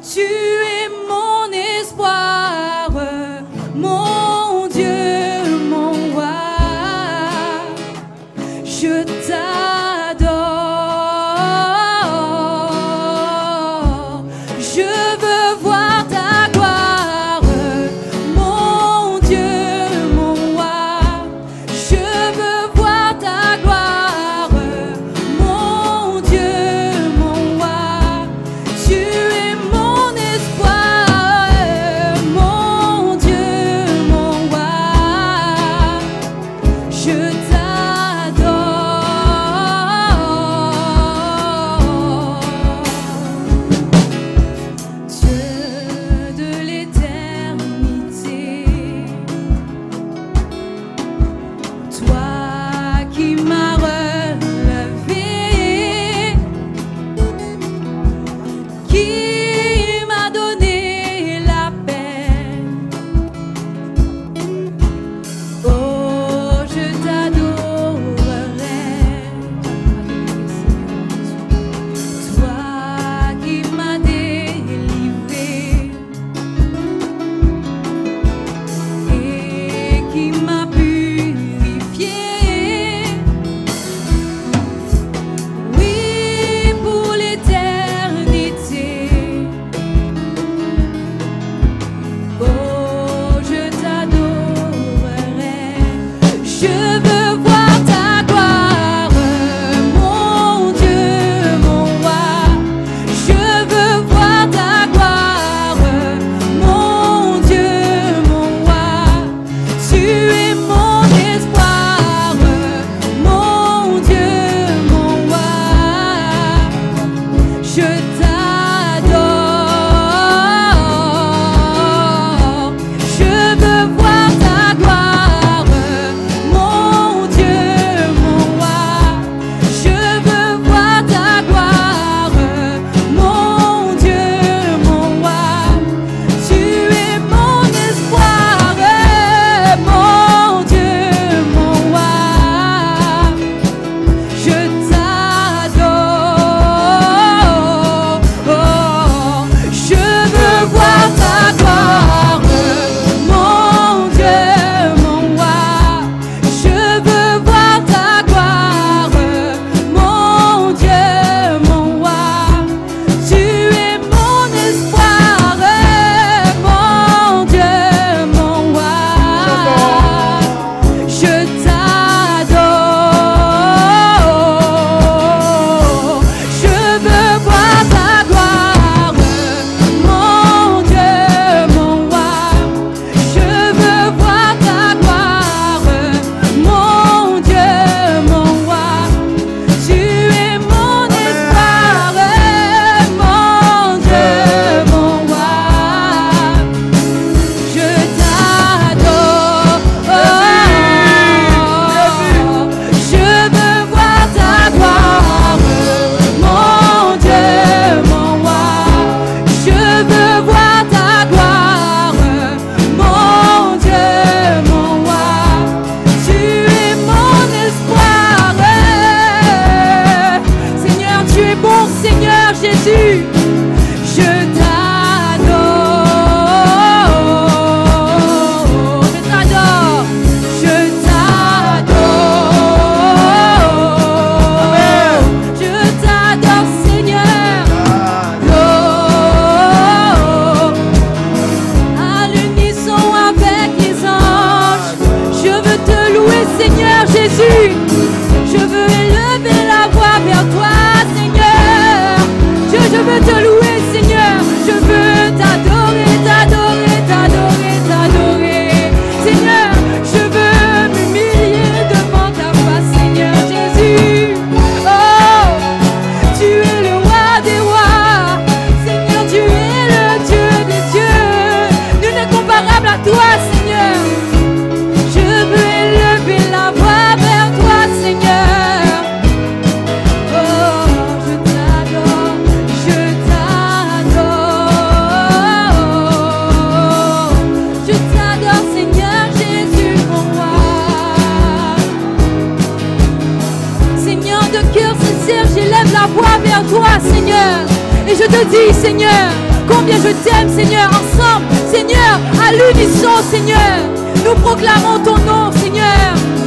Tu es mon espoir, mon Dieu, mon roi. Je t'adore. Je veux voir ta gloire, mon Dieu, mon roi. Je veux voir ta gloire, mon Dieu, mon roi. Tu es mon espoir, mon Dieu, mon roi. Je t'adore. Dieu de l'éternité, toi qui m'as relevé, qui m'a donné la paix. Oh, je t'adorerai. Toi qui m'as délivré et qui m'a purifié. Oui, pour l'éternité. Oh, je t'adorerai. Je veux voir ta gloire, mon Dieu, mon roi. Je veux voir ta gloire, mon Dieu, mon roi. Tu es mon espoir, mon Dieu, mon roi. Je t'adore. Je veux voir ta gloire, mon Dieu, mon roi. Je veux voir ta gloire, mon Dieu, mon roi. Tu es mon espoir, mon Dieu, mon roi. Je t'adore. Je veux voir ta gloire, mon Dieu, mon roi. Je veux voir ta gloire, mon Dieu, mon roi. Tu es mon espoir, mon Dieu, mon roi. Je t'adore. Je veux voir ta gloire, mon Dieu, mon roi. Je veux voir ta gloire, mon Dieu, mon roi. Tu es mon espoir, mon Dieu, mon roi. Je t'adore. Je veux voir ta gloire, mon Dieu, mon roi. Je veux voir ta gloire, mon Dieu, mon roi. Tu es mon espoir. Seigneur, tu es bon, Seigneur Jésus. Je t'adore. Je t'adore. Je t'adore. Je t'adore, Seigneur. Oh, à l'unisson avec les anges, je veux te louer, Seigneur Jésus. Je veux élever la voix vers toi, Seigneur. Je veux te louer, Seigneur. Je veux t'adorer, t'adorer, t'adorer, t'adorer. Seigneur, je veux m'humilier devant ta face, Seigneur Jésus. Oh, tu es le roi des rois. Seigneur, tu es le Dieu des dieux. Nul n'est comparable à toi, Seigneur. Je veux élever la voix vers toi, Seigneur. Oh, je t'adore, je t'adore. Je t'adore, Seigneur Jésus, mon roi. Seigneur, de cœur sincère, j'élève la voix vers toi, Seigneur. Et je te dis, Seigneur, combien je t'aime, Seigneur. Ensemble, Seigneur, à l'unisson, Seigneur, nous proclamons ton nom, Seigneur.